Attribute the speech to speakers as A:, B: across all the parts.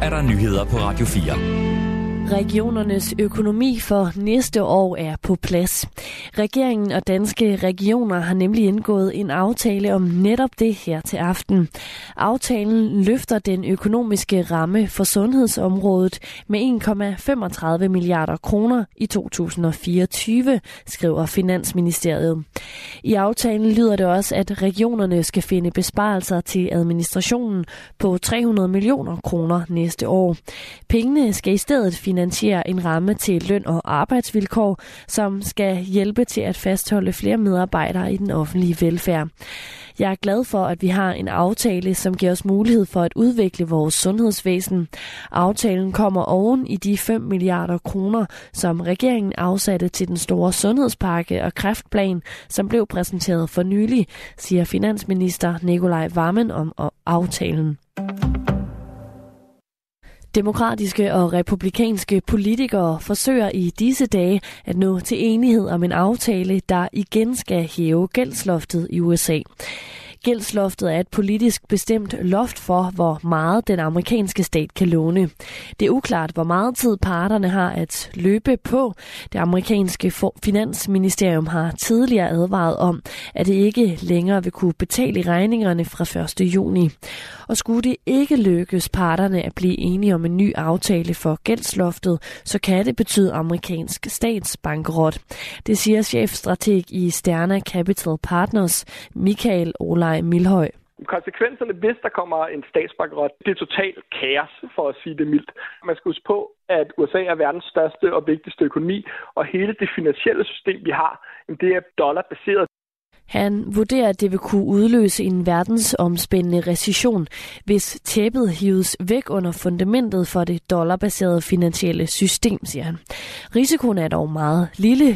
A: er der nyheder på Radio 4.
B: Regionernes økonomi for næste år er på plads. Regeringen og Danske Regioner har nemlig indgået en aftale om netop det her til aften. Aftalen løfter den økonomiske ramme for sundhedsområdet med 1,35 milliarder kroner i 2024, skriver Finansministeriet. I aftalen lyder det også, at regionerne skal finde besparelser til administrationen på 300 millioner kroner næste år. Pengene skal i stedet finansiere en ramme til løn og arbejdsvilkår, som skal hjælpe til at fastholde flere medarbejdere i den offentlige velfærd. Jeg er glad for, at vi har en aftale, som giver os mulighed for at udvikle vores sundhedsvæsen. Aftalen kommer oven i de 5 milliarder kroner, som regeringen afsatte til den store sundhedspakke og kræftplan, som blev præsenteret for nylig, siger finansminister Nicolai Wammen om aftalen. Demokratiske og republikanske politikere forsøger i disse dage at nå til enighed om en aftale, der igen skal hæve gældsloftet i USA. Gældsloftet er et politisk bestemt loft for, hvor meget den amerikanske stat kan låne. Det er uklart, hvor meget tid parterne har at løbe på. Det amerikanske finansministerium har tidligere advaret om, at det ikke længere vil kunne betale regningerne fra 1. juni. Og skulle det ikke lykkes parterne at blive enige om en ny aftale for gældsloftet, så kan det betyde amerikansk statsbankerot. Det siger chefstrateg i Sterna Capital Partners, Michael Olaj Milhøj.
C: Konsekvenserne, hvis der kommer en statsbankerot, det er totalt kaos, for at sige det mildt. Man skal huske på, at USA er verdens største og vigtigste økonomi, og hele det finansielle system, vi har, det er dollarbaseret.
B: Han vurderer, at det vil kunne udløse en verdensomspændende recession, hvis tæppet hives væk under fundamentet for det dollarbaserede finansielle system, siger han. Risikoen er dog meget lille.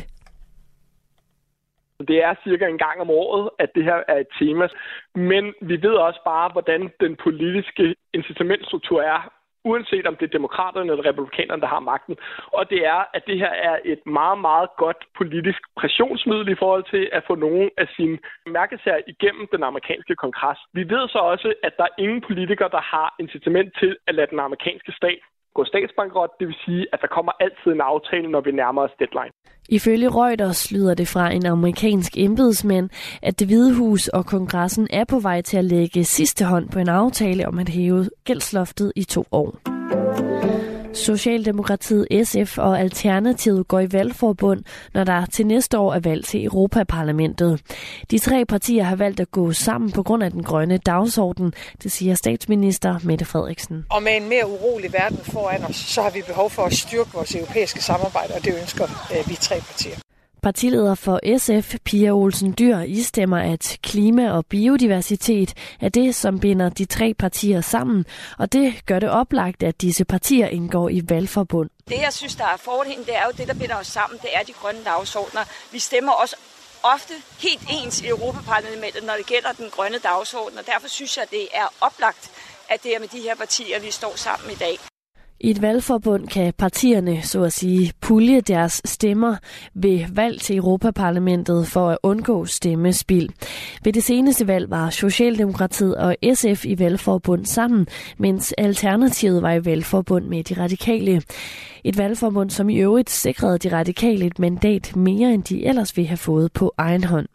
C: Det er cirka en gang om året, at det her er et tema. Men vi ved også bare, hvordan den politiske incitamentstruktur er, uanset om det er demokraterne eller republikanerne, der har magten. Og det er, at det her er et meget, meget godt politisk pressionsmiddel i forhold til at få nogle af sine mærkesager igennem den amerikanske kongres. Vi ved så også, at der er ingen politikere, der har incitament til at lade den amerikanske stat gå statsbankerot. Det vil sige, at der kommer altid en aftale, når vi nærmer os deadline.
B: Ifølge Reuters lyder det fra en amerikansk embedsmand, at Det Hvide Hus og kongressen er på vej til at lægge sidste hånd på en aftale om at hæve gældsloftet i 2 år. Socialdemokratiet, SF og Alternativet går i valgforbund, når der til næste år er valg til Europaparlamentet. De 3 partier har valgt at gå sammen på grund af den grønne dagsorden, det siger statsminister Mette Frederiksen.
D: Og med en mere urolig verden foran os, så har vi behov for at styrke vores europæiske samarbejde, og det ønsker vi 3 partier.
B: Partileder for SF, Pia Olsen Dyhr, istemmer, at klima og biodiversitet er det, som binder de 3 partier sammen, og det gør det oplagt, at disse partier indgår i valgforbund.
E: Det, jeg synes, der er fordelen, det er jo det, der binder os sammen, det er de grønne dagsordner. Vi stemmer også ofte helt ens i Europaparlamentet, når det gælder den grønne dagsorden, og derfor synes jeg, det er oplagt, at det er med de her partier, vi står sammen i dag.
B: I et valgforbund kan partierne, så at sige, pulje deres stemmer ved valg til Europaparlamentet for at undgå stemmespild. Ved det seneste valg var Socialdemokratiet og SF i valgforbund sammen, mens Alternativet var i valgforbund med de radikale. Et valgforbund, som i øvrigt sikrede de radikale et mandat mere, end de ellers ville have fået på egen hånd.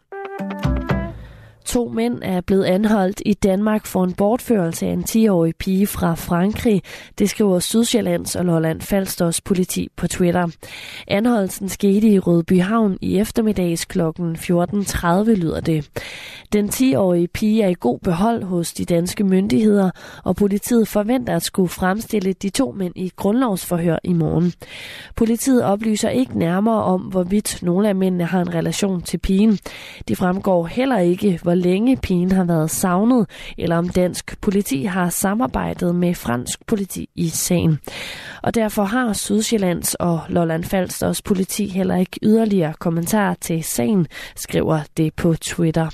B: 2 mænd er blevet anholdt i Danmark for en bortførelse af en 10-årig pige fra Frankrig. Det skriver Sydsjællands og Lolland Falsters politi på Twitter. Anholdelsen skete i Rødbyhavn i eftermiddags kl. 14.30, lyder det. Den 10-årige pige er i god behold hos de danske myndigheder, og politiet forventer at skulle fremstille de 2 mænd i grundlovsforhør i morgen. Politiet oplyser ikke nærmere om, hvorvidt nogle af mændene har en relation til pigen. Det fremgår heller ikke, hvor længe pigen har været savnet, eller om dansk politi har samarbejdet med fransk politi i sagen. Og derfor har Sydsjællands og Lolland Falsters politi heller ikke yderligere kommentarer til sagen, skriver det på Twitter.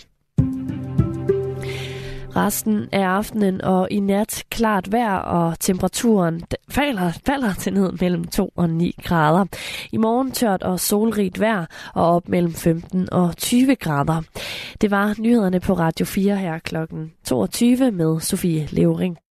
B: Resten af aftenen og i nat klart vejr, og temperaturen falder til ned mellem 2 og 9 grader. I morgen tørt og solrigt vejr og op mellem 15 og 20 grader. Det var nyhederne på Radio 4 her kl. 22 med Sofie Levering.